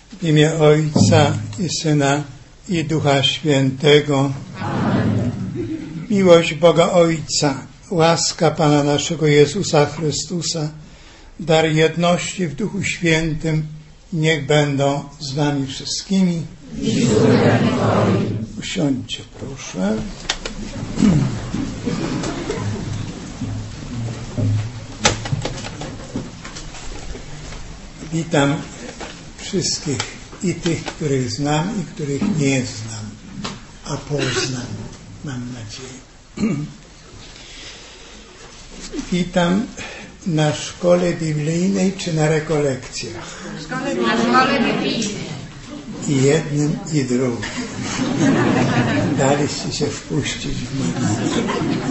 W imię Ojca i Syna i Ducha Świętego. Amen. Miłość Boga Ojca, łaska Pana naszego Jezusa Chrystusa, dar jedności w Duchu Świętym niech będą z wami wszystkimi. Usiądźcie, proszę. Witam wszystkich, i tych, których znam, i których nie znam, a poznam, mam nadzieję. Witam na szkole biblijnej czy na rekolekcjach? Na szkole biblijnej. I jednym, i drugim. Daliście się wpuścić w modlitwę.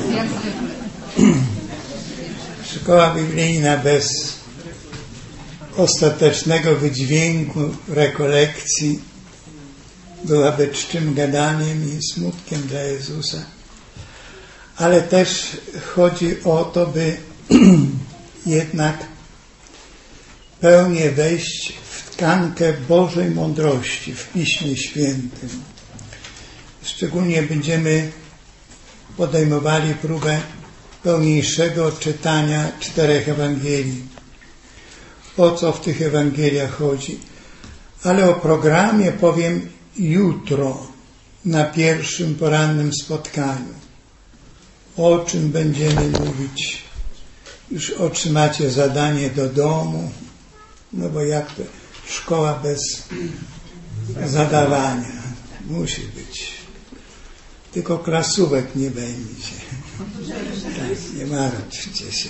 Szkoła biblijna bez ostatecznego wydźwięku rekolekcji byłaby czczym gadaniem i smutkiem dla Jezusa. Ale też chodzi o to, by jednak pełnie wejść w tkankę Bożej mądrości w Piśmie Świętym. Szczególnie będziemy podejmowali próbę pełniejszego czytania 4 Ewangelii. O co w tych Ewangeliach chodzi? Ale o programie powiem jutro na pierwszym porannym spotkaniu. O czym będziemy mówić? Już otrzymacie zadanie do domu, no bo jak to szkoła bez zadawania? Musi być. Tylko klasówek nie będzie. Tak, nie martwcie się.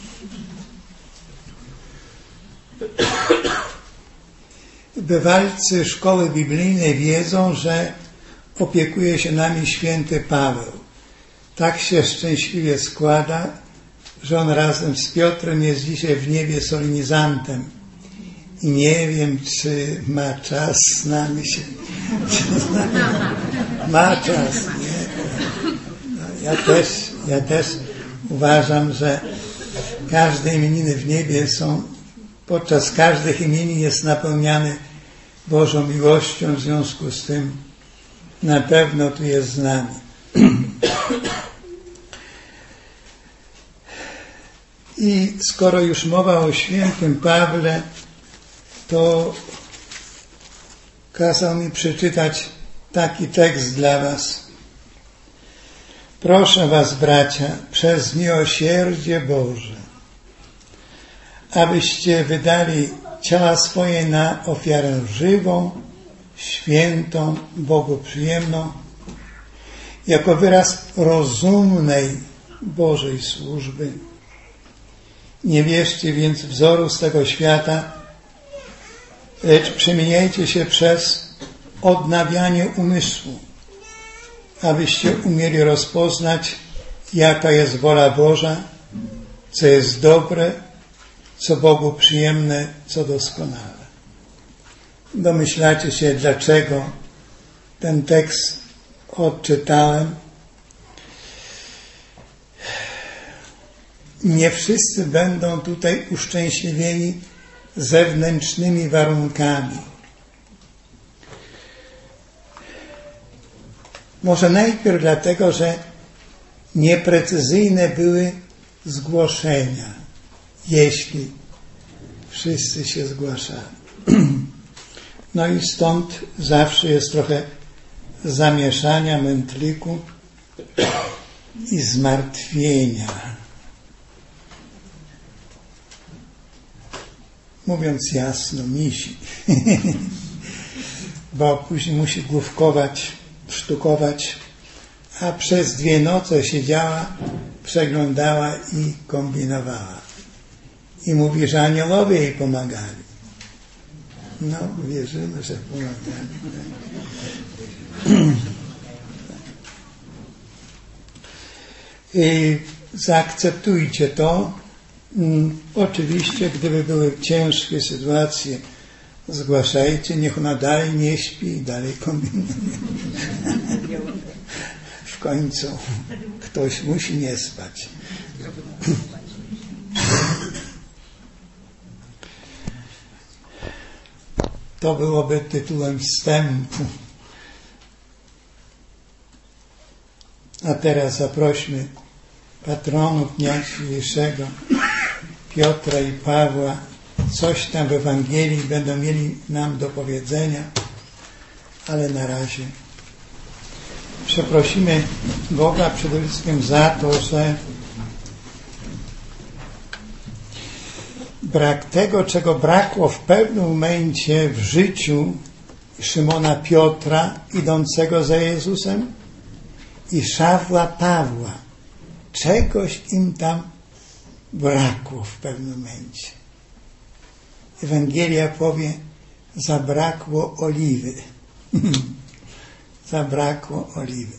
Bywalcy szkoły biblijnej wiedzą, że opiekuje się nami święty Paweł. Tak się szczęśliwie składa, że on razem z Piotrem jest dzisiaj w niebie solennizantem. I nie wiem, czy ma czas z nami się... Ma czas, nie? No, ja też uważam, że każde imieniny w niebie są... Podczas każdych imienin jest napełniany Bożą miłością, w związku z tym na pewno tu jest z nami. I skoro już mowa o świętym Pawle, to kazał mi przeczytać taki tekst dla was. Proszę was, bracia, przez miłosierdzie Boże, abyście wydali ciała swoje na ofiarę żywą, świętą, Bogu przyjemną, jako wyraz rozumnej Bożej służby. Nie wierzcie więc wzoru z tego świata, lecz przemieniajcie się przez odnawianie umysłu, abyście umieli rozpoznać, jaka jest wola Boża, co jest dobre, co Bogu przyjemne, co doskonale. Domyślacie się, dlaczego ten tekst odczytałem. Nie wszyscy będą tutaj uszczęśliwieni zewnętrznymi warunkami. Może najpierw dlatego, że nieprecyzyjne były zgłoszenia, jeśli wszyscy się zgłaszali. No i stąd zawsze jest trochę zamieszania, mętliku i zmartwienia. Mówiąc jasno, misi. Bo później musi główkować, sztukować, a przez 2 noce siedziała, przeglądała i kombinowała. I mówi, że aniołowie jej pomagali. No, wierzymy, że pomagali. I zaakceptujcie to. Oczywiście, gdyby były ciężkie sytuacje, zgłaszajcie, niech ona dalej nie śpi i dalej kombinuje. W końcu ktoś musi nie spać. To byłoby tytułem wstępu. A teraz zaprośmy patronów dnia dzisiejszego, Piotra i Pawła. Coś tam w Ewangelii będą mieli nam do powiedzenia, ale na razie przeprosimy Boga przede wszystkim za to, że brak tego, czego brakło w pewnym momencie w życiu Szymona Piotra idącego za Jezusem i Szawła Pawła. Czegoś im tam brakło w pewnym momencie. Ewangelia powie, zabrakło oliwy. Zabrakło oliwy.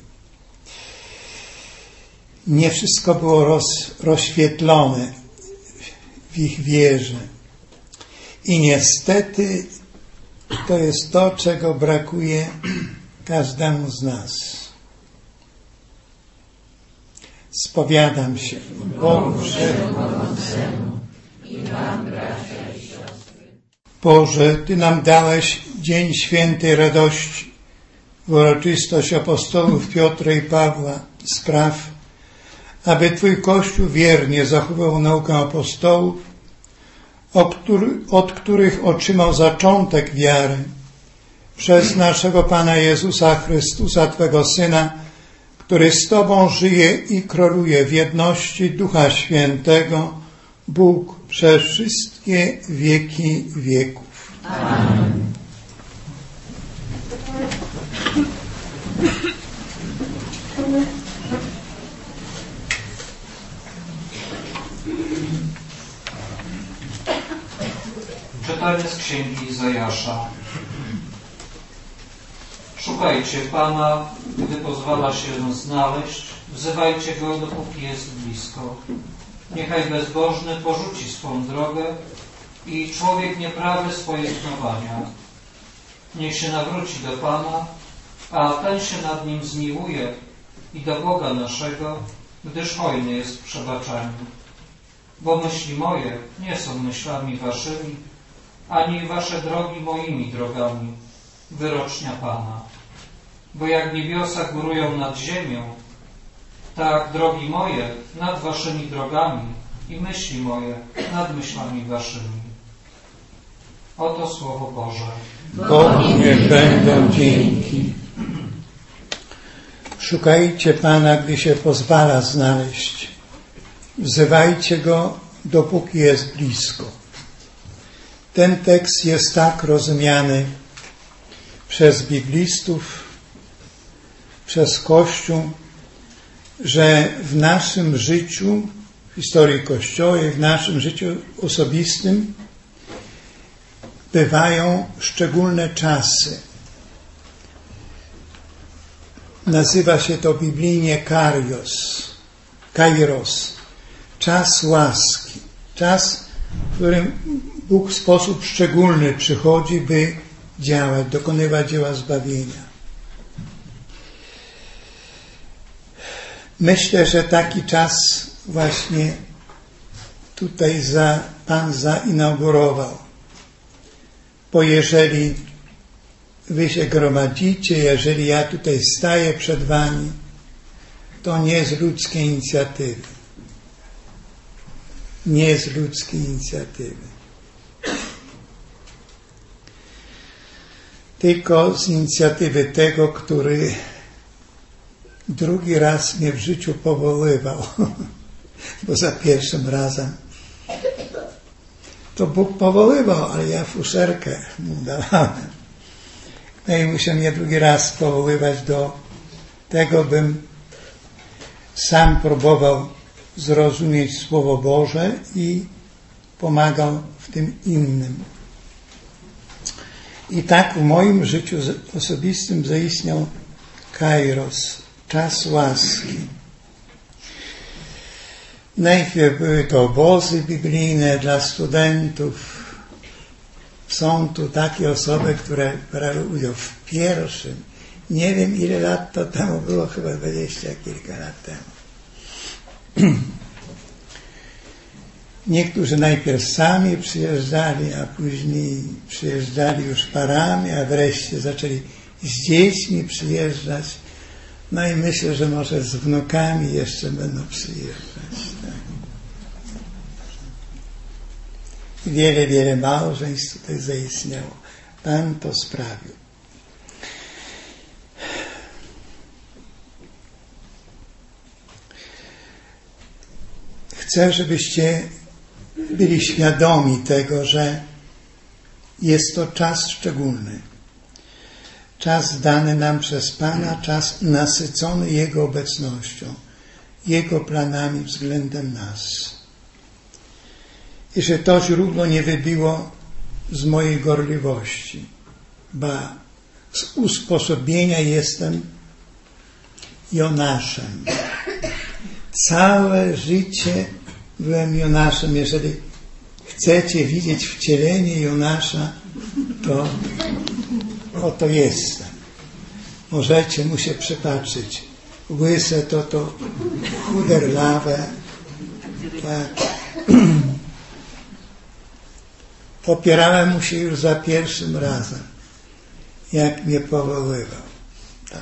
Nie wszystko było rozświetlone w ich wierze. I niestety to jest to, czego brakuje każdemu z nas. Spowiadam się Bogu Wszechmogącemu i wam, bracia i siostry. Boże, Ty nam dałeś dzień świętej radości, w uroczystość apostołów Piotra i Pawła. Spraw, aby Twój Kościół wiernie zachował naukę apostołów, od których otrzymał zaczątek wiary, przez naszego Pana Jezusa Chrystusa, Twego Syna, który z Tobą żyje i króluje w jedności Ducha Świętego, Bóg przez wszystkie wieki wieków. Amen. Czytanie z Księgi Izajasza. Szukajcie Pana, gdy pozwala się znaleźć, wzywajcie Go, dopóki jest blisko. Niechaj bezbożny porzuci swą drogę i człowiek nieprawy swoje knowania. Niech się nawróci do Pana, a ten się nad nim zmiłuje i do Boga naszego, gdyż hojny jest w przebaczeniu. Bo myśli moje nie są myślami waszymi, ani wasze drogi moimi drogami, wyrocznia Pana. Bo jak niebiosa górują nad ziemią, tak drogi moje nad waszymi drogami i myśli moje nad myślami waszymi. Oto Słowo Boże. Bogu niech będą dzięki. Szukajcie Pana, gdy się pozwala znaleźć. Wzywajcie Go, dopóki jest blisko. Ten tekst jest tak rozumiany przez biblistów, przez Kościół, że w naszym życiu, w historii Kościoła i w naszym życiu osobistym bywają szczególne czasy. Nazywa się to biblijnie kairos, czas łaski, czas, w którym Bóg w sposób szczególny przychodzi, by działać, dokonywać dzieła zbawienia. Myślę, że taki czas właśnie tutaj Pan zainaugurował. Bo jeżeli wy się gromadzicie, jeżeli ja tutaj staję przed wami, to nie z ludzkiej inicjatywy. Nie z ludzkiej inicjatywy. Tylko z inicjatywy tego, który drugi raz mnie w życiu powoływał, bo za pierwszym razem to Bóg powoływał, ale ja fuszerkę mu dawałem. No i musiał mnie drugi raz powoływać do tego, bym sam próbował zrozumieć Słowo Boże i pomagał w tym innym. I tak w moim życiu osobistym zaistniał kairos, czas łaski. Najpierw były to obozy biblijne dla studentów. Są tu takie osoby, które brały udział w pierwszym. Nie wiem, ile lat to temu było, chyba 20 kilka lat temu. Niektórzy najpierw sami przyjeżdżali, a później przyjeżdżali już parami, a wreszcie zaczęli z dziećmi przyjeżdżać. No i myślę, że może z wnukami jeszcze będą przyjeżdżać. Tak. Wiele, wiele małżeństw tutaj zaistniało. Pan to sprawił. Chcę, żebyście byli świadomi tego, że jest to czas szczególny. Czas dany nam przez Pana, czas nasycony Jego obecnością, Jego planami względem nas. I że to źródło nie wybiło z mojej gorliwości, ba z usposobienia jestem Jonaszem. Całe życie byłem Jonaszem. Jeżeli chcecie widzieć wcielenie Jonasza, to oto jestem. Możecie mu się przypatrzyć. Łyse to chuderlawe. Tak. Opierałem mu się już za pierwszym razem, jak mnie powoływał. Tak.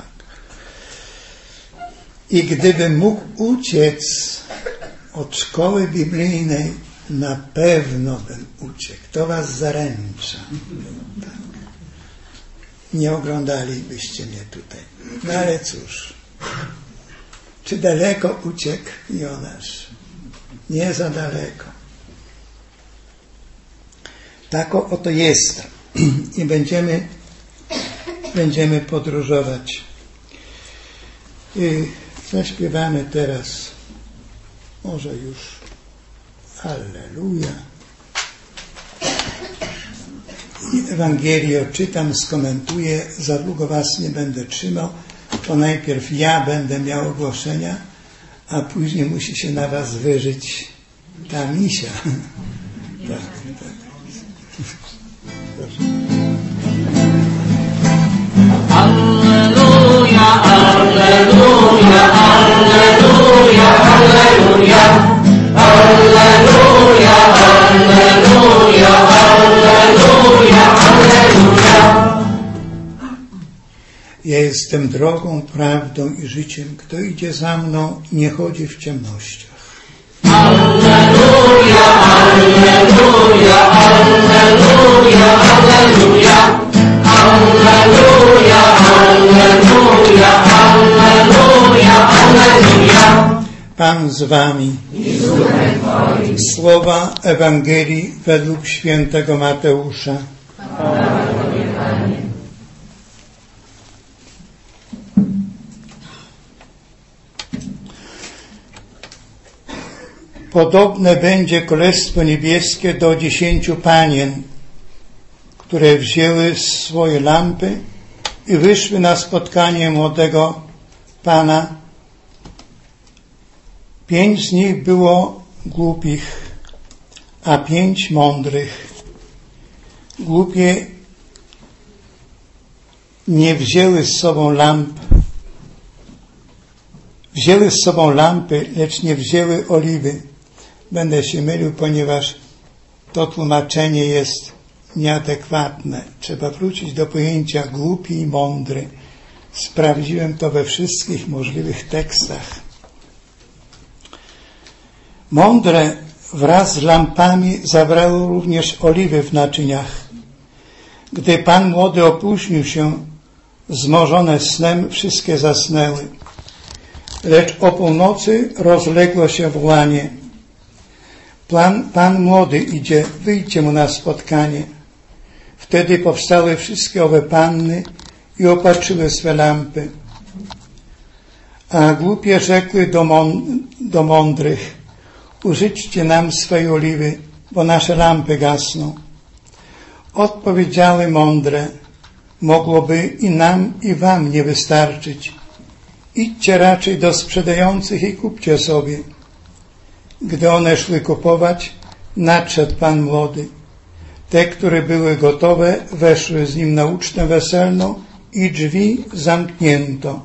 I gdybym mógł uciec od szkoły biblijnej, na pewno bym uciekł. To was zaręczam. Tak. Nie oglądalibyście mnie tutaj. No ale cóż, czy daleko uciekł Jonasz? Nie za daleko. Tak oto jest. I będziemy podróżować. Zaśpiewamy teraz może już Alleluja. I Ewangelię odczytam, skomentuję, za długo was nie będę trzymał, to najpierw ja będę miał ogłoszenia, a później musi się na was wyżyć ta misia. Tak, tak. Proszę. Alleluja, alleluja, alleluja, alleluja. Alleluja, alleluja, alleluja, alleluja. Ja jestem drogą, prawdą i życiem. Kto idzie za mną, nie chodzi w ciemnościach. Alleluja, alleluja, alleluja, alleluja. Alleluja, alleluja, alleluja, alleluja. Pan z wami. Słowa Ewangelii według świętego Mateusza. Podobne będzie Królestwo Niebieskie do 10 panien, które wzięły swoje lampy i wyszły na spotkanie młodego Pana. 5 z nich było głupich, a 5 mądrych. Głupie nie wzięły z sobą lamp. Wzięły z sobą lampy, lecz nie wzięły oliwy. Będę się mylił, ponieważ to tłumaczenie jest nieadekwatne. Trzeba wrócić do pojęcia głupi i mądry. Sprawdziłem to we wszystkich możliwych tekstach. Mądre wraz z lampami zabrały również oliwy w naczyniach. Gdy Pan młody opóźnił się, zmorzone snem, wszystkie zasnęły. Lecz o północy rozległo się wołanie. Pan młody idzie, wyjdźcie mu na spotkanie. Wtedy powstały wszystkie owe panny i opatrzyły swe lampy. A głupie rzekły do mądrych: użyczcie nam swej oliwy, bo nasze lampy gasną. Odpowiedziały mądre: mogłoby i nam, i wam nie wystarczyć. Idźcie raczej do sprzedających i kupcie sobie. Gdy one szły kupować, nadszedł Pan młody. Te, które były gotowe, weszły z nim na ucztę weselną i drzwi zamknięto.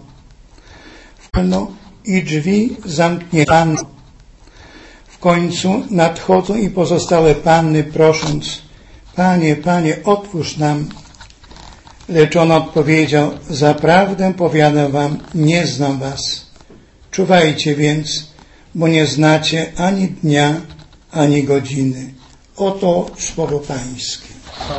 końcu nadchodzą i pozostałe panny, prosząc: Panie, Panie, otwórz nam. Lecz on odpowiedział: zaprawdę powiadam wam, nie znam was. Czuwajcie więc, bo nie znacie ani dnia, ani godziny. Oto słowo Pańskie.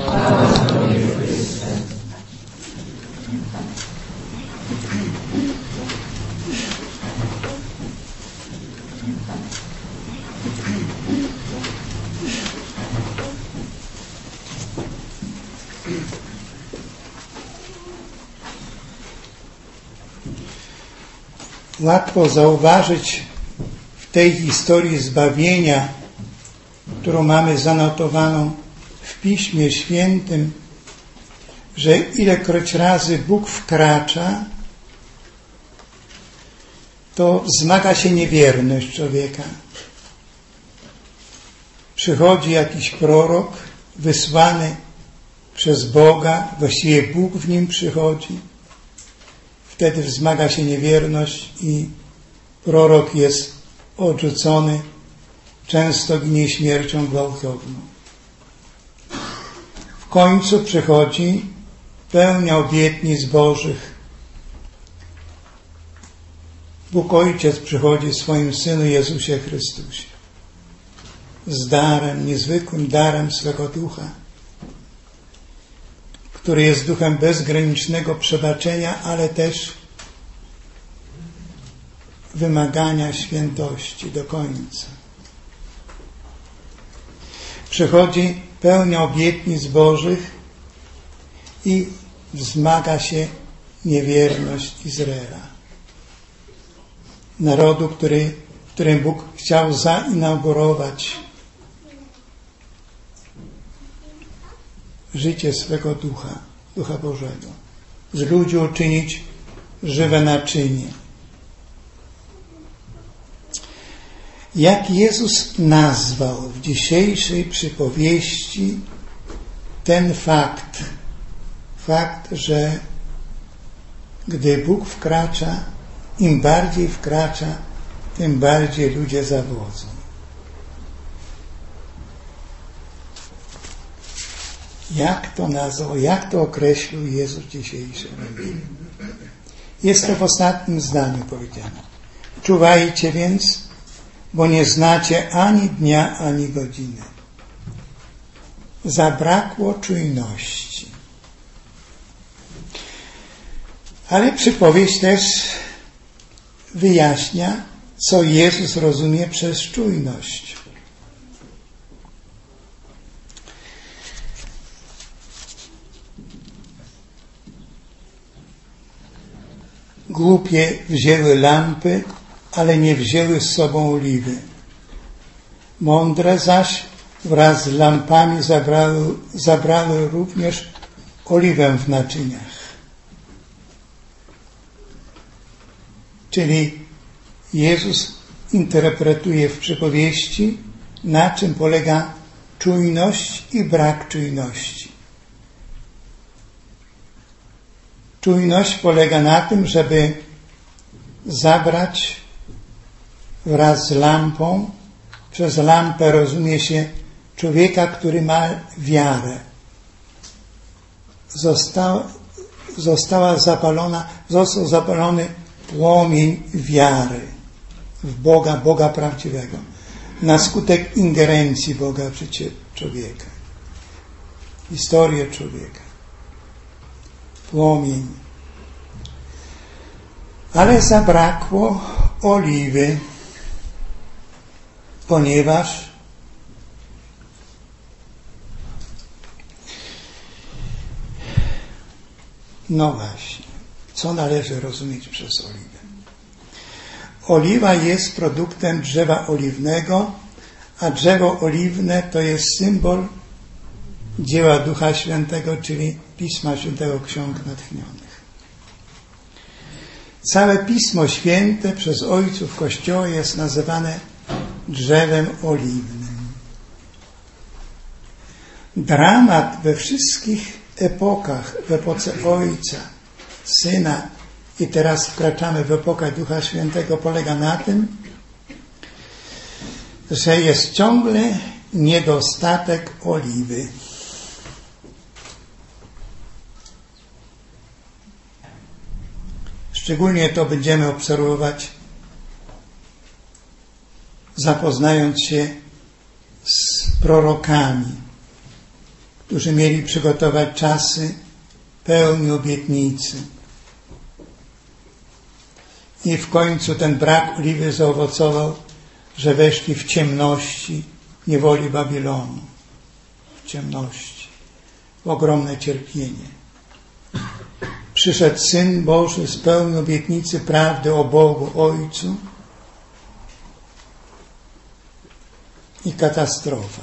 Łatwo zauważyć w tej historii zbawienia, którą mamy zanotowaną w Piśmie Świętym, że ilekroć razy Bóg wkracza, to wzmaga się niewierność człowieka. Przychodzi jakiś prorok wysłany przez Boga, właściwie Bóg w nim przychodzi. Wtedy wzmaga się niewierność i prorok jest odrzucony, często ginie śmiercią gwałtowną. W końcu przychodzi pełnia obietnic Bożych. Bóg Ojciec przychodzi w swoim Synu Jezusie Chrystusie z darem, niezwykłym darem swego Ducha, który jest duchem bezgranicznego przebaczenia, ale też wymagania świętości do końca. Przychodzi pełnia obietnic Bożych i wzmaga się niewierność Izraela. Narodu, którym Bóg chciał zainaugurować życie swego Ducha, Ducha Bożego. Z ludzi uczynić żywe naczynie. Jak Jezus nazwał w dzisiejszej przypowieści ten fakt, że gdy Bóg wkracza, im bardziej wkracza, tym bardziej ludzie zawodzą. Jak to nazwał, jak to określił Jezus dzisiejszy? Jest to w ostatnim zdaniu powiedziane. Czuwajcie więc, bo nie znacie ani dnia, ani godziny. Zabrakło czujności. Ale przypowieść też wyjaśnia, co Jezus rozumie przez czujność. Głupie wzięły lampy, ale nie wzięły z sobą oliwy. Mądre zaś wraz z lampami zabrały również oliwę w naczyniach. Czyli Jezus interpretuje w przypowieści, na czym polega czujność i brak czujności. Czujność polega na tym, żeby zabrać wraz z lampą, przez lampę rozumie się człowieka, który ma wiarę. Został zapalony płomień wiary w Boga, Boga prawdziwego, na skutek ingerencji Boga w życie człowieka, historię człowieka. Płomień. Ale zabrakło oliwy, ponieważ no właśnie, co należy rozumieć przez oliwę? Oliwa jest produktem drzewa oliwnego, a drzewo oliwne to jest symbol dzieła Ducha Świętego, czyli Pisma Świętego, ksiąg natchnionych. Całe Pismo Święte przez ojców Kościoła jest nazywane drzewem oliwnym. Dramat we wszystkich epokach, w epoce Ojca, Syna i teraz wkraczamy w epokę Ducha Świętego, polega na tym, że jest ciągle niedostatek oliwy. Szczególnie to będziemy obserwować, zapoznając się z prorokami, którzy mieli przygotować czasy pełni obietnicy. I w końcu ten brak oliwy zaowocował, że weszli w ciemności niewoli Babilonu. W ciemności. W ogromne cierpienie. Przyszedł Syn Boży, spełnił obietnicy prawdy o Bogu Ojcu i katastrofa.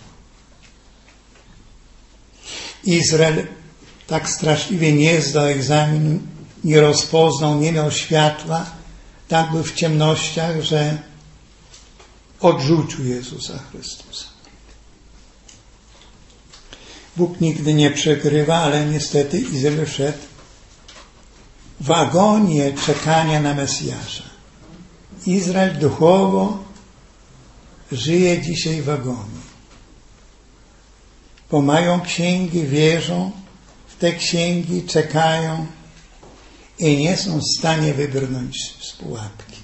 Izrael tak straszliwie nie zdał egzaminu, nie rozpoznał, nie miał światła, tak był w ciemnościach, że odrzucił Jezusa Chrystusa. Bóg nigdy nie przegrywa, ale niestety Izrael wszedł w agonię czekania na Mesjasza. Izrael duchowo żyje dzisiaj w agonii. Bo mają księgi, wierzą w te księgi, czekają i nie są w stanie wybrnąć z pułapki.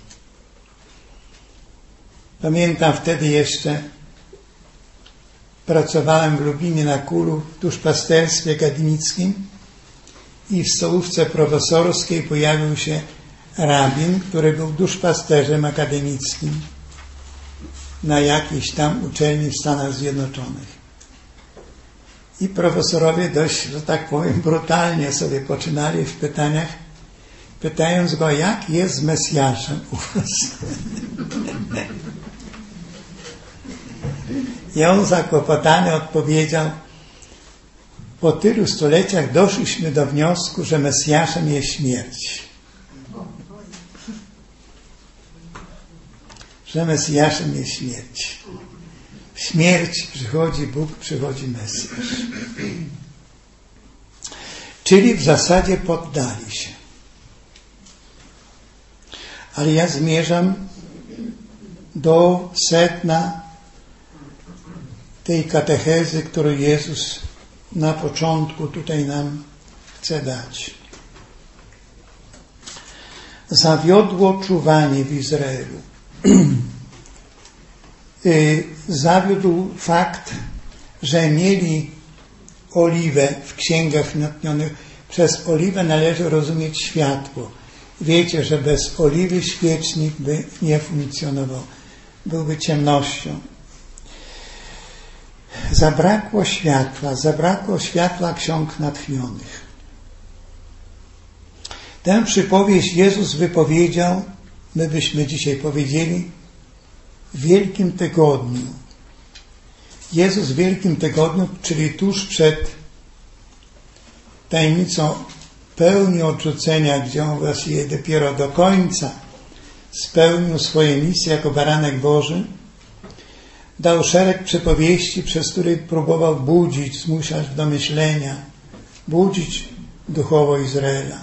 Pamiętam wtedy jeszcze pracowałem w Lublinie na Kulu w duszpasterstwie akademickim i w stołówce profesorskiej pojawił się rabin, który był duszpasterzem akademickim na jakiejś tam uczelni w Stanach Zjednoczonych. I profesorowie dość, że tak powiem, brutalnie sobie poczynali w pytaniach, pytając go, jak jest z Mesjaszem u was. I on zakłopotany odpowiedział, po tylu stuleciach doszliśmy do wniosku, że Mesjaszem jest śmierć. Że Mesjaszem jest śmierć. Śmierć przychodzi Bóg, przychodzi Mesjasz. Czyli w zasadzie poddali się. Ale ja zmierzam do sedna tej katechezy, którą Jezus na początku tutaj nam chce dać. Zawiodło czuwanie w Izraelu. Zawiódł fakt, że mieli oliwę w księgach natchnionych. Przez oliwę należy rozumieć światło. Wiecie, że bez oliwy świecznik by nie funkcjonował. Byłby ciemnością. Zabrakło światła ksiąg natchnionych. Tę przypowieść Jezus wypowiedział, my byśmy dzisiaj powiedzieli, w Wielkim Tygodniu. Jezus w Wielkim Tygodniu, czyli tuż przed tajemnicą pełni odrzucenia, gdzie on właściwie dopiero do końca spełnił swoje misje jako baranek Boży, dał szereg przypowieści, przez które próbował budzić, zmuszać do myślenia, budzić duchowo Izraela.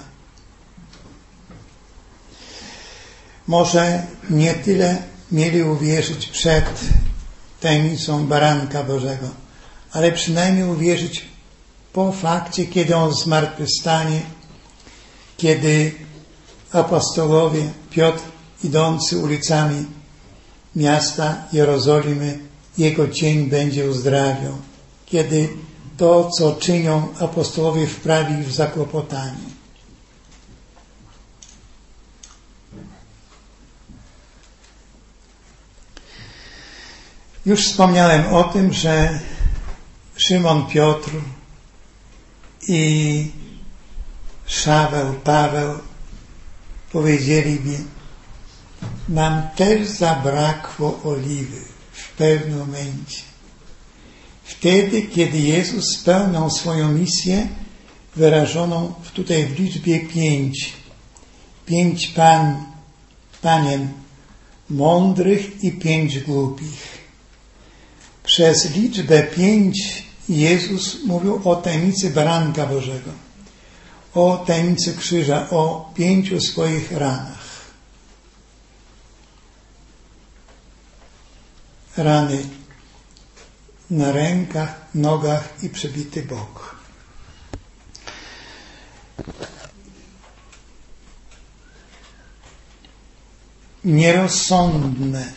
Może nie tyle mieli uwierzyć przed tajemnicą baranka Bożego, ale przynajmniej uwierzyć po fakcie, kiedy on zmartwychwstanie, kiedy apostołowie, Piotr idący ulicami miasta Jerozolimy, jego cień będzie uzdrawiał, kiedy to, co czynią apostołowie, wprawi ich w zakłopotanie. Już wspomniałem o tym, że Szymon Piotr i Paweł powiedzieli mi, nam też zabrakło oliwy w pewnym momencie. Wtedy, kiedy Jezus spełniał swoją misję wyrażoną tutaj w liczbie 5. 5 panien mądrych i 5 głupich. Przez liczbę 5 Jezus mówił o tajemnicy baranka Bożego, o tajemnicy krzyża, o 5 swoich ranach. rany na rękach, nogach i przebity bok. Nierozsądne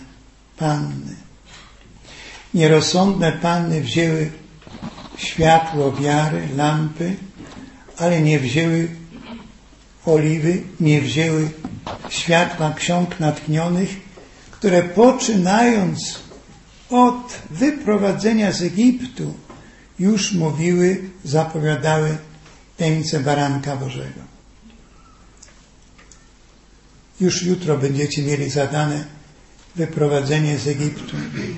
panny wzięły światło wiary, lampy, ale nie wzięły oliwy, nie wzięły światła ksiąg natchnionych, które poczynając od wyprowadzenia z Egiptu już mówiły, zapowiadały tajemnicę Baranka Bożego. Już jutro będziecie mieli zadane wyprowadzenie z Egiptu,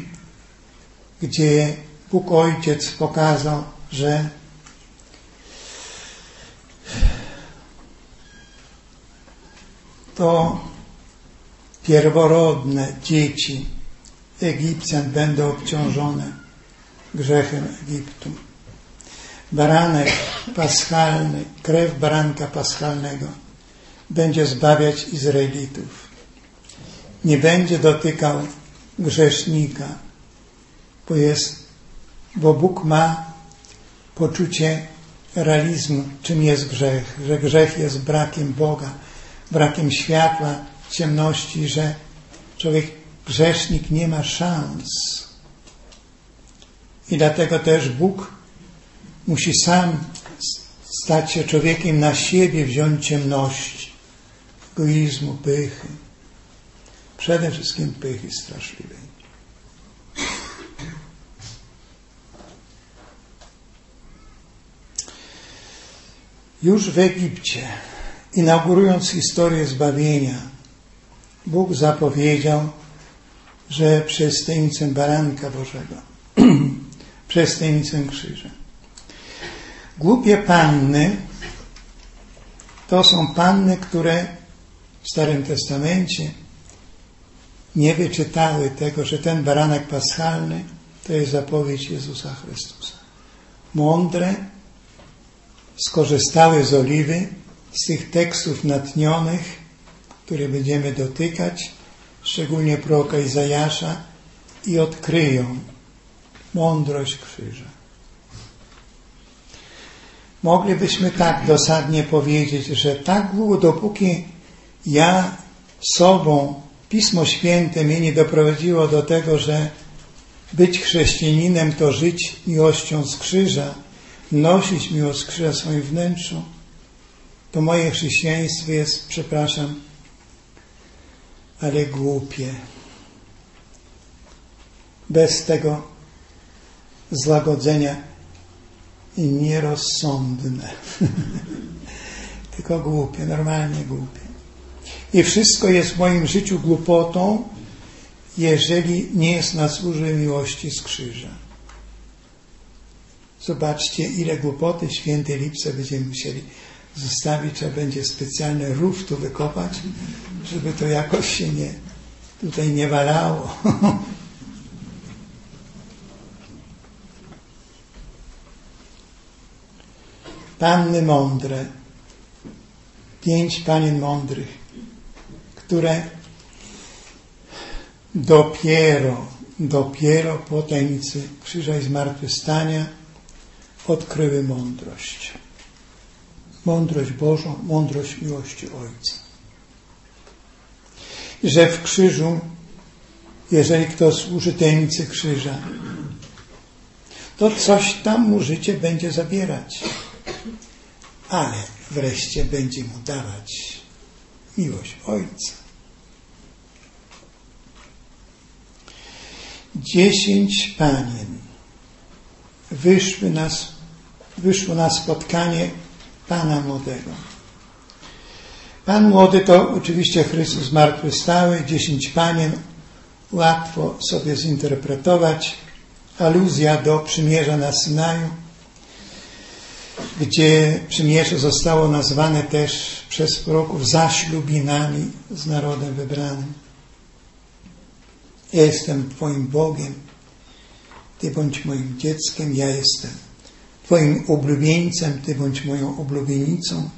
gdzie Bóg Ojciec pokazał, że to pierworodne dzieci Egipcjan będą obciążone grzechem Egiptu. Baranek paschalny, krew baranka paschalnego będzie zbawiać Izraelitów. Nie będzie dotykał grzesznika, bo Bóg ma poczucie realizmu, czym jest grzech, że grzech jest brakiem Boga, brakiem światła, ciemności, że człowiek, grzesznik nie ma szans. I dlatego też Bóg musi sam stać się człowiekiem, na siebie wziąć ciemności, egoizmu, pychy. Przede wszystkim pychy straszliwej. Już w Egipcie, inaugurując historię zbawienia, Bóg zapowiedział, że przez tajemnicę Baranka Bożego, przez tajemnicę krzyża. Głupie panny to są panny, które w Starym Testamencie nie wyczytały tego, że ten baranek paschalny to jest zapowiedź Jezusa Chrystusa. Mądre skorzystały z oliwy, z tych tekstów natchnionych, które będziemy dotykać, szczególnie proroka Izajasza, i odkryją mądrość krzyża. Moglibyśmy tak dosadnie powiedzieć, że tak długo, dopóki ja sobą, Pismo Święte mnie nie doprowadziło do tego, że być chrześcijaninem to żyć miłością z krzyża, nosić miłość z krzyża w swoim wnętrzu, to moje chrześcijaństwo jest, przepraszam, ale głupie. Bez tego złagodzenia i nierozsądne. Tylko głupie, normalnie głupie. I wszystko jest w moim życiu głupotą, jeżeli nie jest na służbie miłości z krzyża. Zobaczcie, ile głupoty świętej Lipce będziemy musieli zostawić, trzeba będzie specjalny rów tu wykopać, żeby to jakoś się tutaj nie walało. Panny mądre, 5 panien mądrych, które dopiero po tajemnicy krzyża i zmartwychwstania odkryły mądrość. Mądrość Bożą, mądrość miłości Ojca. I że w krzyżu, jeżeli kto służy tajemnicy krzyża, to coś tam mu życie będzie zabierać. Ale wreszcie będzie mu dawać miłość Ojca. 10 panien wyszło na spotkanie Pana Młodego. Pan Młody to oczywiście Chrystus zmartwychwstały, 10 panien, łatwo sobie zinterpretować, aluzja do przymierza na Synaju, gdzie przymierze zostało nazwane też przez proroków zaślubinami z narodem wybranym. Ja jestem Twoim Bogiem, Ty bądź moim dzieckiem, ja jestem Twoim oblubieńcem, Ty bądź moją oblubienicą.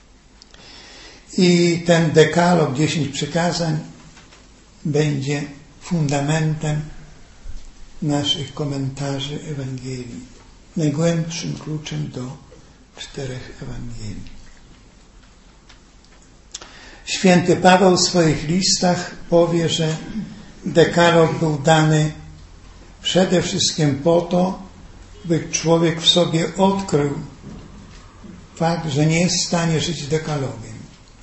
I ten dekalog, 10 przykazań, będzie fundamentem naszych komentarzy Ewangelii, najgłębszym kluczem do 4 Ewangelii. Święty Paweł w swoich listach powie, że dekalog był dany przede wszystkim po to, by człowiek w sobie odkrył fakt, że nie jest w stanie żyć dekalogiem.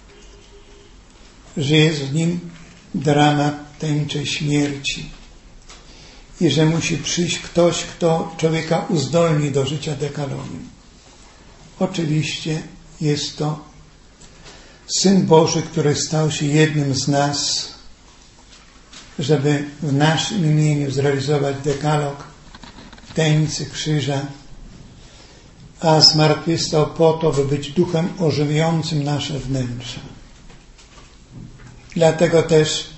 Że jest w nim dramat tajemniczej śmierci i że musi przyjść ktoś, kto człowieka uzdolni do życia dekalogiem. Oczywiście jest to Syn Boży, który stał się jednym z nas, żeby w naszym imieniu zrealizować dekalog w tajemnicy krzyża, a zmartwychwstał po to, by być duchem ożywiającym nasze wnętrza. Dlatego też,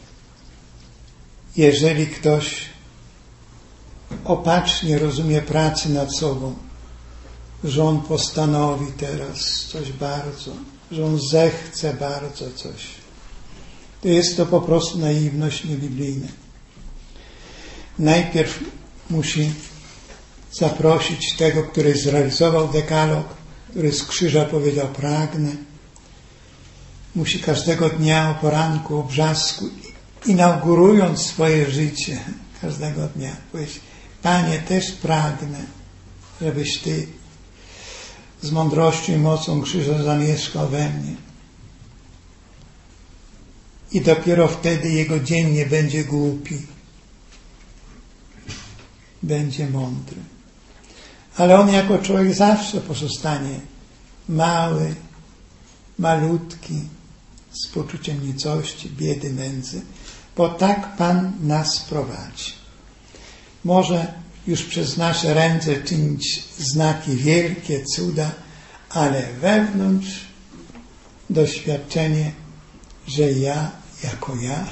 jeżeli ktoś opatrznie rozumie pracę nad sobą, że on postanowi teraz coś bardzo, że on zechce bardzo coś, to jest to po prostu naiwność niebiblijna. Najpierw musi zaprosić tego, który zrealizował dekalog, który z krzyża powiedział pragnę. Musi każdego dnia o poranku, o brzasku, inaugurując swoje życie, każdego dnia powiedzieć: Panie, też pragnę, żebyś Ty z mądrością i mocą krzyża zamieszkał we mnie. I dopiero wtedy jego dzień nie będzie głupi. Będzie mądry. Ale on jako człowiek zawsze pozostanie mały, malutki, z poczuciem nicości, biedy, nędzy, bo tak Pan nas prowadzi. Może już przez nasze ręce czynić znaki wielkie, cuda, ale wewnątrz doświadczenie, że ja, jako ja,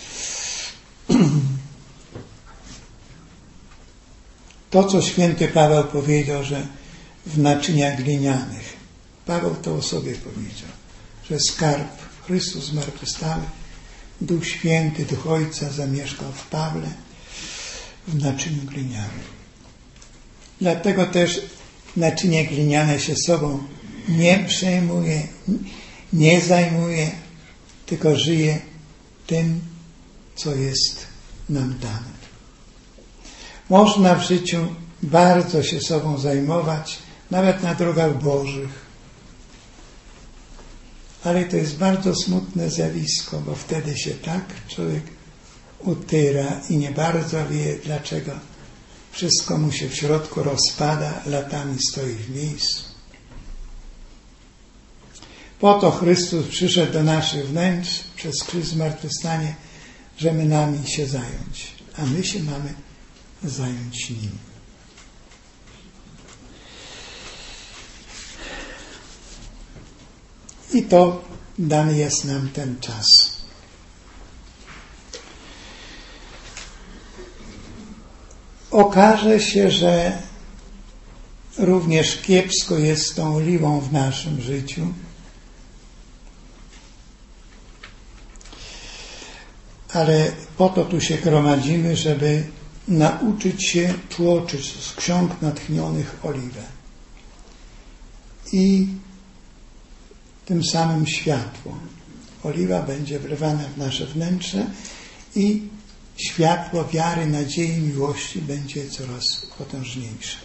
to, co święty Paweł powiedział, że w naczyniach glinianych, Paweł to o sobie powiedział, że skarb Chrystus zmartwychwstały, Duch Święty, Duch Ojca zamieszkał w Pawle, w naczyniu glinianym. Dlatego też naczynie gliniane się sobą nie przejmuje, nie zajmuje, tylko żyje tym, co jest nam dane. Można w życiu bardzo się sobą zajmować, nawet na drogach bożych. Ale to jest bardzo smutne zjawisko, bo wtedy się tak człowiek utyra i nie bardzo wie, dlaczego wszystko mu się w środku rozpada, latami stoi w miejscu. Po to Chrystus przyszedł do naszych wnętrz przez krzyż zmartwychwstanie, żeby nami się zająć, a my się mamy zająć Nim. I to dany jest nam ten czas. Okaże się, że również kiepsko jest z tą oliwą w naszym życiu. Ale po to tu się gromadzimy, żeby nauczyć się tłoczyć z ksiąg natchnionych oliwę. I tym samym światło. Oliwa będzie wlewana w nasze wnętrze i światło wiary, nadziei, miłości będzie coraz potężniejsze.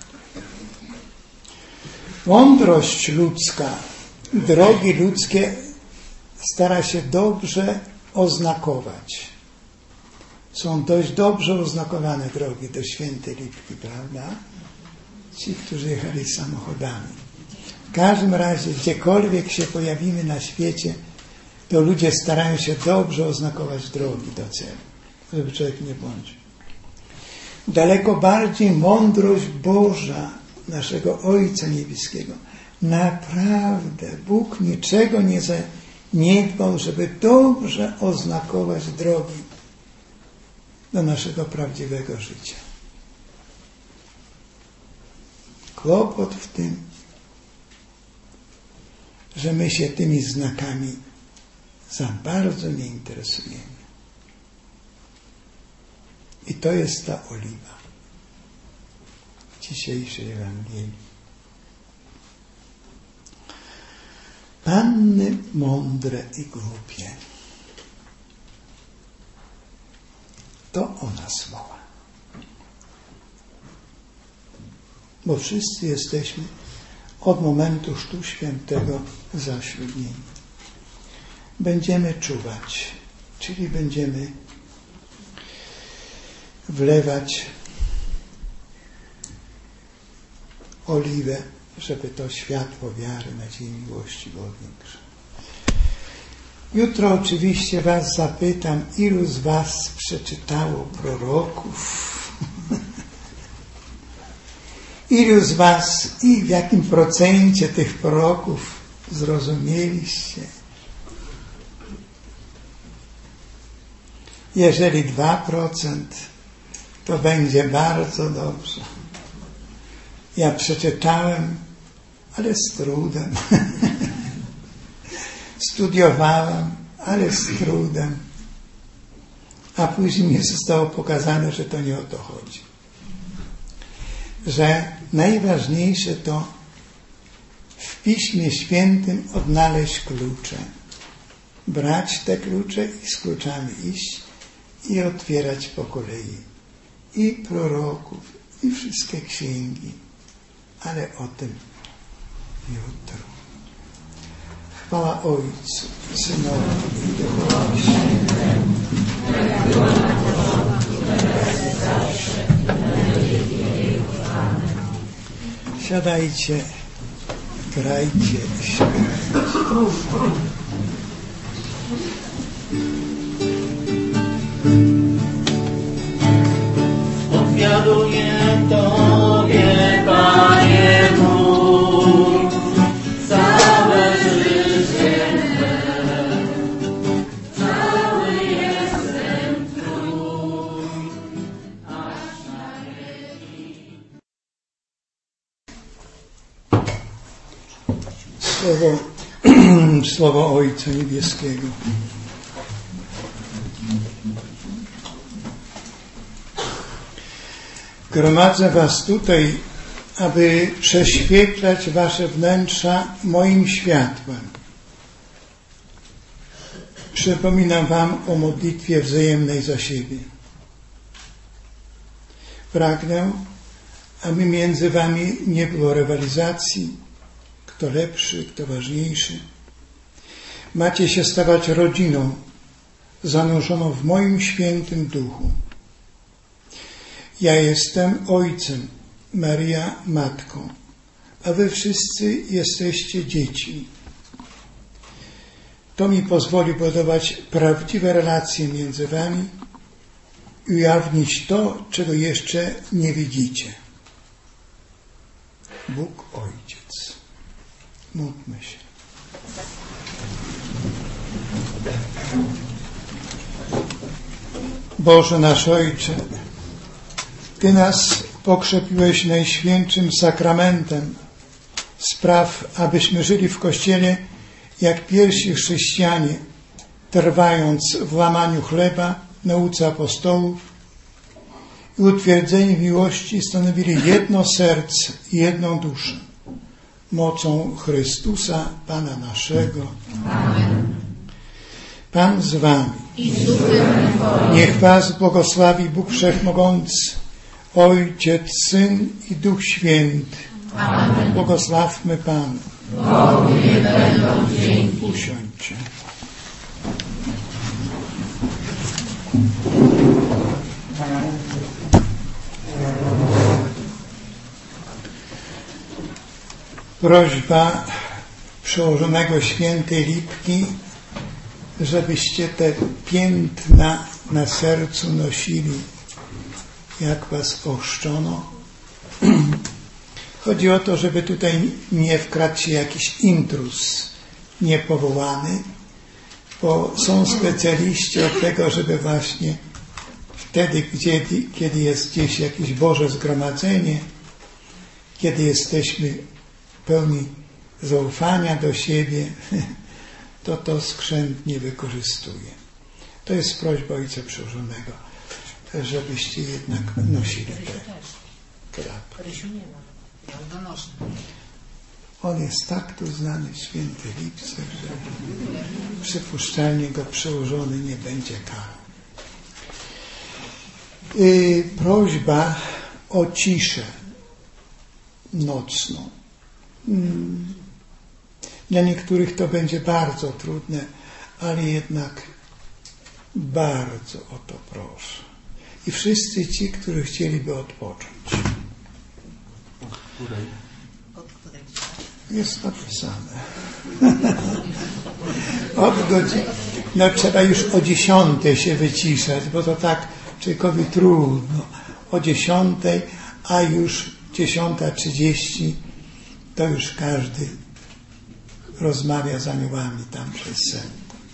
Mądrość ludzka, drogi ludzkie stara się dobrze oznakować. Są dość dobrze oznakowane drogi do Świętej Lipki, prawda? Ci, którzy jechali samochodami. W każdym razie, gdziekolwiek się pojawimy na świecie, to ludzie starają się dobrze oznakować drogi do celu, żeby człowiek nie błądził. Daleko bardziej mądrość Boża, naszego Ojca Niebieskiego. Naprawdę Bóg niczego nie dbał, żeby dobrze oznakować drogi do naszego prawdziwego życia. Kłopot w tym, że my się tymi znakami za bardzo nie interesujemy. I to jest ta oliwa w dzisiejszej Ewangelii. Panny mądre i głupie. To ona słowa. Bo wszyscy jesteśmy od momentu Chrztu Świętego zaślubieni. Będziemy czuwać, czyli będziemy wlewać oliwę, żeby to światło wiary, nadziei, miłości było większe. Jutro oczywiście was zapytam, ilu z was przeczytało proroków? Ilu z was i w jakim procencie tych proroków zrozumieliście? Jeżeli 2%, to będzie bardzo dobrze. Ja przeczytałem, ale z trudem. Studiowałem, ale z trudem. A później mi zostało pokazane, że to nie o to chodzi. Że najważniejsze to w Piśmie Świętym odnaleźć klucze. Brać te klucze i z kluczami iść i otwierać po kolei. I proroków, i wszystkie księgi. Ale o tym jutro. Chwała Ojcu, Synowi i Duchowi Świętemu. Siadajcie, grajcie, śpiewajcie. Ofiaruję Tobie, Panie mój, całe życie me, cały jestem Twój, aż na wieki. Słowo Ojca Niebieskiego. Gromadzę was tutaj, aby prześwietlać wasze wnętrza moim światłem. Przypominam wam o modlitwie wzajemnej za siebie. Pragnę, aby między wami nie było rywalizacji, kto lepszy, kto ważniejszy. Macie się stawać rodziną zanurzoną w moim świętym duchu. Ja jestem Ojcem, Maria Matką, a wy wszyscy jesteście dziećmi. To mi pozwoli budować prawdziwe relacje między wami i ujawnić to, czego jeszcze nie widzicie. Bóg Ojciec. Módlmy się. Boże nasz Ojcze, Ty nas pokrzepiłeś najświętszym sakramentem. Spraw, abyśmy żyli w Kościele jak pierwsi chrześcijanie, trwając w łamaniu chleba, nauce apostołów i utwierdzeni w miłości stanowili jedno serce i jedną duszę. Mocą Chrystusa, Pana naszego. Amen. Pan z wami. I z duchem Twoim. Niech was błogosławi Bóg Wszechmogący, Ojciec, Syn i Duch Święty. Amen. Błogosławmy Pana. Bogu nie będą dzięki. Usiądźcie. Prośba przełożonego świętej Lipki, żebyście te piętna na sercu nosili, jak was ochrzczono. Chodzi o to, żeby tutaj nie wkradł się jakiś intruz niepowołany, bo są specjaliści od tego, żeby właśnie wtedy, kiedy jest gdzieś jakieś Boże zgromadzenie, kiedy jesteśmy pełni zaufania do siebie, to skrzętnie wykorzystuje. To jest prośba Ojca Przełożonego. żebyście jednak nosili te klapki. On jest tak tu znany, święty Lipce, że przypuszczalnie go przełożony nie będzie karał. Prośba o ciszę nocną. Dla niektórych to będzie bardzo trudne, ale jednak bardzo o to proszę. I wszyscy ci, którzy chcieliby odpocząć. Jest napisane. Od godziny. No trzeba już o 10 się wyciszać, bo to tak człowiekowi trudno. O 10, a już 10:30 to już każdy rozmawia z aniołami tam przez sen.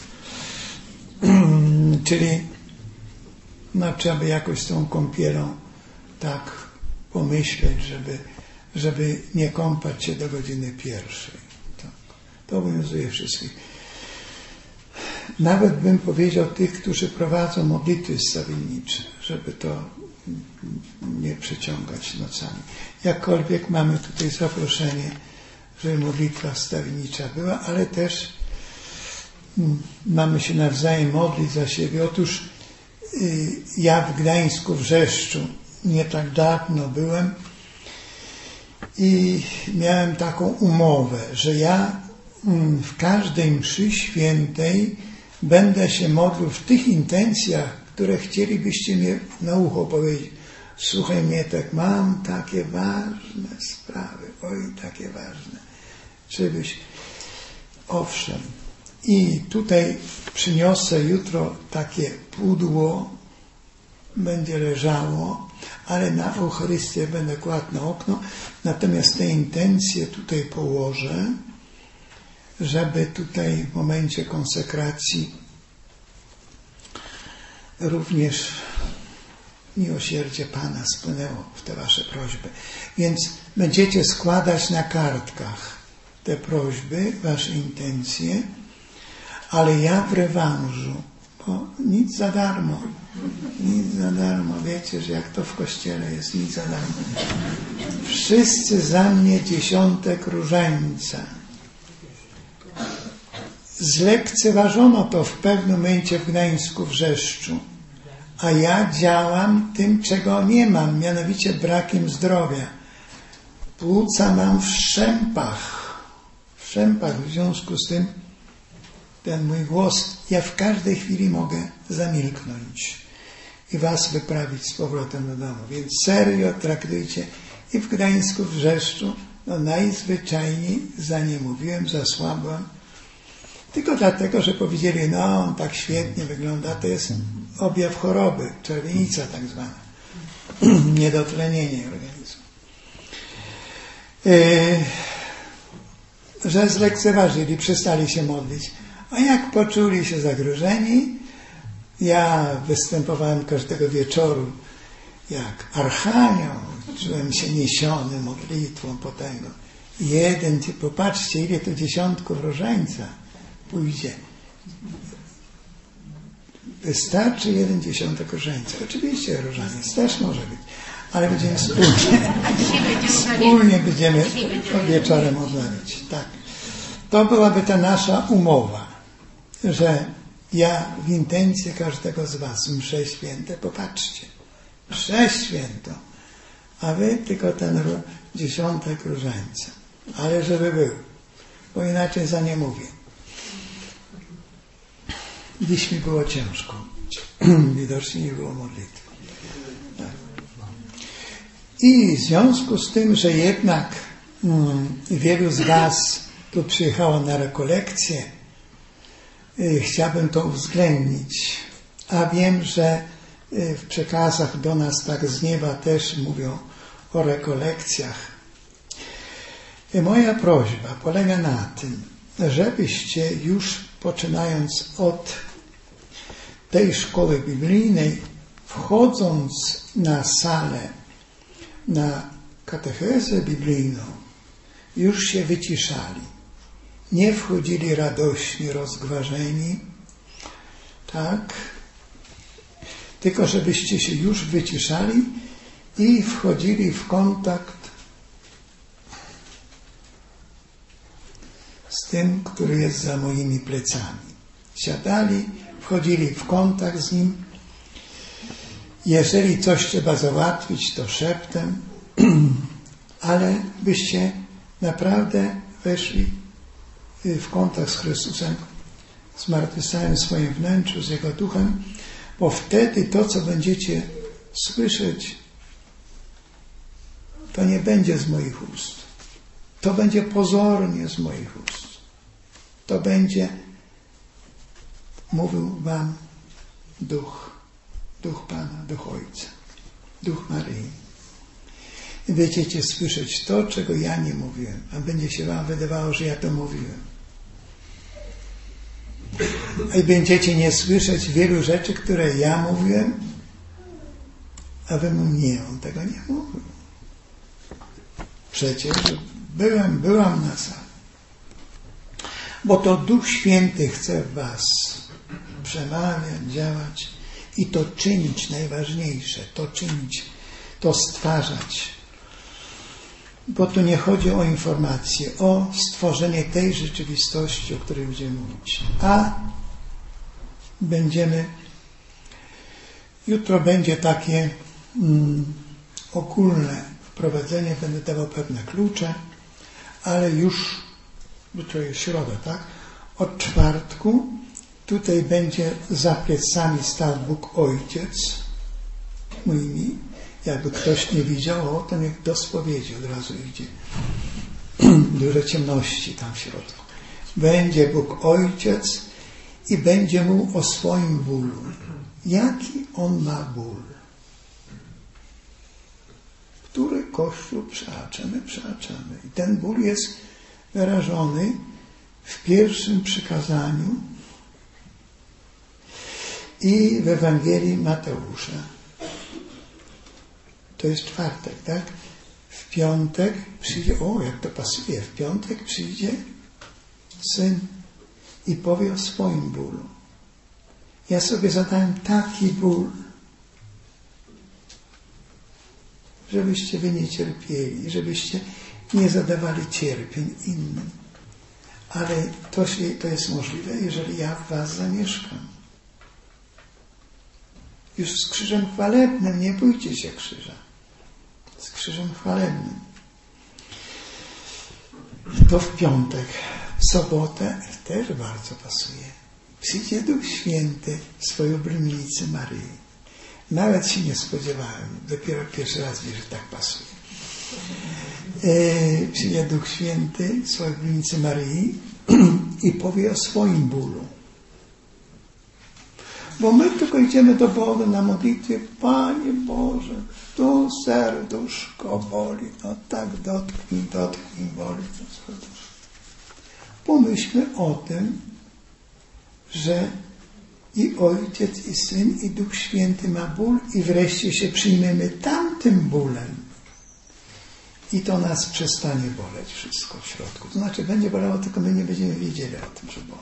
Czyli trzeba by jakoś z tą kąpielą tak pomyśleć, żeby nie kąpać się do godziny 1. Tak. To obowiązuje wszystkich. Nawet bym powiedział tych, którzy prowadzą modlitwy wstawiennicze, żeby to nie przeciągać nocami. Jakkolwiek mamy tutaj zaproszenie, żeby modlitwa wstawiennicza była, ale też mamy się nawzajem modlić za siebie. Otóż ja w Gdańsku, w Rzeszczu nie tak dawno byłem i miałem taką umowę, że ja w każdej mszy świętej będę się modlił w tych intencjach, które chcielibyście mnie na ucho powiedzieć. Słuchaj mnie, tak mam takie ważne sprawy, oj, takie ważne, żebyś, owszem. I tutaj przyniosę jutro takie pudło, będzie leżało, ale na Eucharystię będę kładł na okno, natomiast te intencje tutaj położę, żeby tutaj w momencie konsekracji również miłosierdzie Pana spłynęło w te wasze prośby. Więc będziecie składać na kartkach te prośby, wasze intencje, ale ja w rewanżu, bo nic za darmo, wiecie, że jak to w kościele jest, nic za darmo. Wszyscy za mnie 10 różańca. Zlekceważono to w pewnym momencie w Gdańsku, w Rzeszczu, a ja działam tym, czego nie mam, mianowicie brakiem zdrowia. Płuca mam w szczępach, w związku z tym ten mój głos, ja w każdej chwili mogę zamilknąć i was wyprawić z powrotem do domu. Więc serio traktujcie i w Gdańsku, w Rzeszczu, najzwyczajniej zaniemówiłem, zasłabłem, tylko dlatego, że powiedzieli, on tak świetnie wygląda, to jest objaw choroby, czerwienica tak zwana, niedotlenienie organizmu. Że zlekceważyli, przestali się modlić. A jak poczuli się zagrożeni, ja występowałem każdego wieczoru jak archanioł, czułem się niesiony modlitwą po tego. Popatrzcie, ile to 10 różańca pójdzie. Wystarczy 1/10 różańca. Oczywiście różaniec też może być, ale będziemy wspólnie będziemy wieczorem odmawiać. Tak. To byłaby ta nasza umowa, że ja w intencje każdego z was mszę święte, popatrzcie, mszę świętą, a wy tylko ten 10 różańca. Ale żeby był, bo inaczej za nie mówię. Dziś mi było ciężko. Widocznie nie było modlitwy. Tak. I w związku z tym, że jednak wielu z was tu przyjechało na rekolekcję, chciałbym to uwzględnić. A wiem, że w przekazach do nas tak z nieba też mówią o rekolekcjach. Moja prośba polega na tym, żebyście już poczynając od tej szkoły biblijnej, wchodząc na salę, na katechezę biblijną, już się wyciszali. Nie wchodzili radośni, rozgwarzeni, tak? tylko żebyście się już wyciszali i wchodzili w kontakt z tym, który jest za moimi plecami. Siadali, wchodzili w kontakt z nim. Jeżeli coś trzeba załatwić, to szeptem, ale byście naprawdę weszli w kontakt z Chrystusem, zmartwychwstałym w swoim wnętrzu, z Jego duchem, bo wtedy to, co będziecie słyszeć, to nie będzie z moich ust. To będzie pozornie z moich ust. To będzie mówił wam Duch Pana, Duch Ojca, Duch Maryi. I będziecie słyszeć to, czego ja nie mówiłem, a będzie się wam wydawało, że ja to mówiłem. I będziecie nie słyszeć wielu rzeczy, które ja mówiłem, a wy mówicie, nie, on tego nie mówił. Przecież byłam na sali. Bo to Duch Święty chce w was przemawiać, działać i to czynić, najważniejsze, to czynić, to stwarzać. Bo tu nie chodzi o informacje, o stworzenie tej rzeczywistości, o której będziemy mówić. A jutro będzie takie ogólne wprowadzenie, będę dawał pewne klucze, ale już, jutro jest środa, tak? Od czwartku tutaj będzie za plecami stał Bóg Ojciec moimi. Jakby ktoś nie widział, to niech do spowiedzi od razu idzie. Dużo ciemności tam w środku. Będzie Bóg Ojciec i będzie mówił o swoim bólu. Jaki On ma ból? Który Kościół przeaczamy. I ten ból jest wyrażony w pierwszym przykazaniu i w Ewangelii Mateusza. To jest czwartek, tak? W piątek przyjdzie, jak to pasuje, w piątek przyjdzie Syn i powie o swoim bólu. Ja sobie zadałem taki ból, żebyście wy nie cierpieli, żebyście nie zadawali cierpień innym. Ale to jest możliwe, jeżeli ja w was zamieszkam. Już z krzyżem chwalebnym, nie bójcie się krzyża. Z krzyżem chwalebnym. To w piątek. W sobotę też bardzo pasuje. Przyjdzie Duch Święty w swojej oblubieńcy Maryi. Nawet się nie spodziewałem. Dopiero pierwszy raz widzę, że tak pasuje. Przyjdzie Duch Święty w swojej oblubieńcy Maryi i powie o swoim bólu. Bo my tylko idziemy do Boga na modlitwie, Panie Boże, tu serduszko boli, no tak dotknij, boli to serduszko. Pomyślmy o tym, że i Ojciec, i Syn, i Duch Święty ma ból i wreszcie się przyjmiemy tamtym bólem. I to nas przestanie boleć wszystko w środku. To znaczy będzie bolało, tylko my nie będziemy wiedzieli o tym, że boli.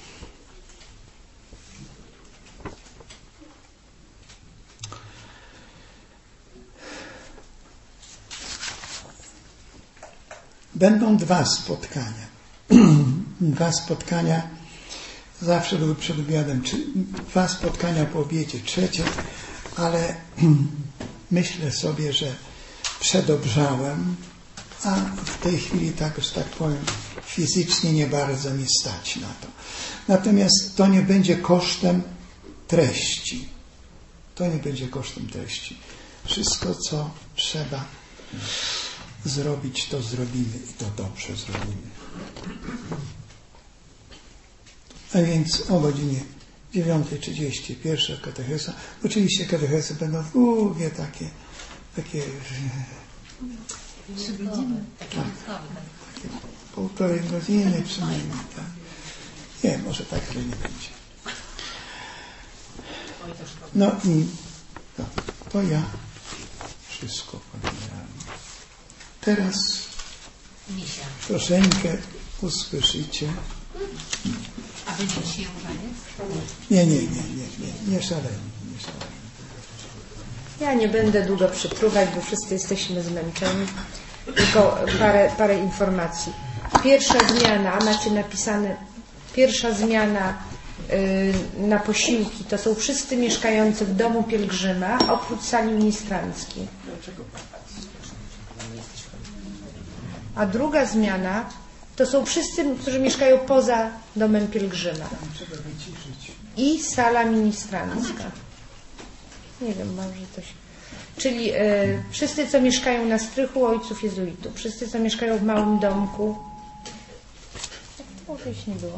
Będą dwa spotkania. Dwa spotkania zawsze były przed obiadem. Dwa spotkania po obiedzie, trzecie, ale myślę sobie, że przedobrzałem, a w tej chwili tak, że tak powiem, fizycznie nie bardzo mi stać na to. Natomiast to nie będzie kosztem treści. To nie będzie kosztem treści. Wszystko, co trzeba zrobić, to zrobimy i to dobrze zrobimy. A więc o godzinie 9:30 pierwsza katecheza. Oczywiście katechezy będą długie, takie 3 godziny. Tak, półtorej godziny przynajmniej. Tak. Nie, może tak, że nie będzie. No i to ja wszystko powiedziałem. Teraz proszeńkę usłyszycie. A będzie dzisiaj różaniec? Nie szalenie. Ja nie będę długo przypruwać, bo wszyscy jesteśmy zmęczeni. Tylko parę informacji. Pierwsza zmiana, macie napisane, pierwsza zmiana na posiłki to są wszyscy mieszkający w domu pielgrzyma, oprócz sali ministranckiej. A druga zmiana to są wszyscy, którzy mieszkają poza domem pielgrzyma. I sala ministrancka. Nie wiem, może coś. Czyli wszyscy, co mieszkają na strychu ojców jezuitów, wszyscy, co mieszkają w małym domku. To już nie było.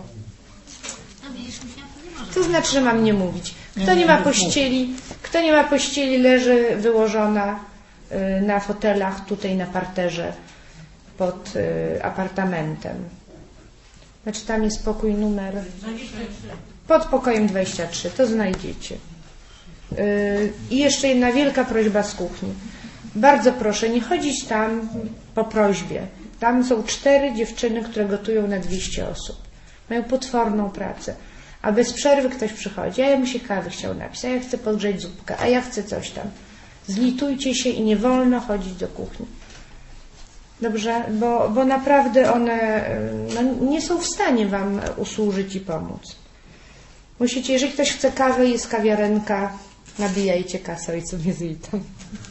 To znaczy, że mam nie mówić. Kto nie ma pościeli, leży wyłożona na fotelach tutaj na parterze pod apartamentem. Znaczy tam jest pokój numer pod pokojem 23, to znajdziecie. I jeszcze jedna wielka prośba z kuchni. Bardzo proszę nie chodzić tam po prośbie. Tam są 4 dziewczyny, które gotują na 200 osób. Mają potworną pracę. A bez przerwy ktoś przychodzi, a ja bym się kawy chciał napić, a ja chcę podgrzeć zupkę, a ja chcę coś tam. Zlitujcie się i nie wolno chodzić do kuchni. Dobrze? Bo naprawdę one nie są w stanie wam usłużyć i pomóc. Musicie, jeżeli ktoś chce kawę, jest kawiarenka, nabijajcie kasę ojcom jezuitom.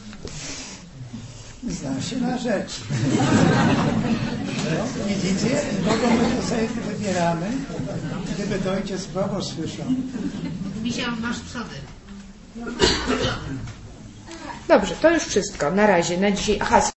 Znam się na rzecz. Widzicie? Kogo my to sobie wybieramy? Gdyby to ojciec proboszcz słyszał. Misia, masz przody. Dobrze, to już wszystko. Na razie, na dzisiaj. Aha,